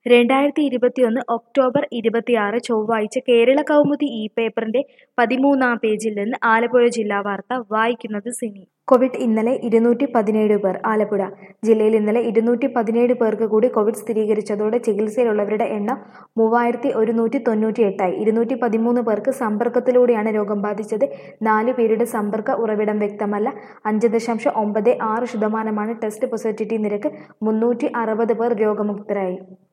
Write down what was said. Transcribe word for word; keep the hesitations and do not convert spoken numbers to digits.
രണ്ടായിരത്തി ഇരുപത്തിയൊന്ന് ഒക്ടോബർ ഇരുപത്തിയാറ് ചൊവ്വാഴ്ച കേരള കൗമുദി ഇ പേപ്പറിന്റെ പതിമൂന്നാം പേജിൽ നിന്ന് ആലപ്പുഴ ജില്ലാ വാർത്ത വായിക്കുന്നത് സിനി. കോവിഡ് ഇന്നലെ ഇരുന്നൂറ്റി പതിനേഴ് പേർ. ആലപ്പുഴ ജില്ലയിൽ ഇന്നലെ ഇരുന്നൂറ്റി പതിനേഴ് പേർക്ക് കൂടി കോവിഡ് സ്ഥിരീകരിച്ചതോടെ ചികിത്സയിലുള്ളവരുടെ എണ്ണം മൂവായിരത്തി ഒരുന്നൂറ്റി തൊണ്ണൂറ്റി എട്ടായി. ഇരുന്നൂറ്റി പതിമൂന്ന് പേർക്ക് സമ്പർക്കത്തിലൂടെയാണ് രോഗം ബാധിച്ചത്. നാലു പേരുടെ സമ്പർക്ക ഉറവിടം വ്യക്തമല്ല. അഞ്ച് ദശാംശം ഒമ്പത് ആറ് ശതമാനമാണ് ടെസ്റ്റ് പോസിറ്റിവിറ്റി നിരക്ക്. മുന്നൂറ്റി അറുപത് പേർ രോഗമുക്തരായി.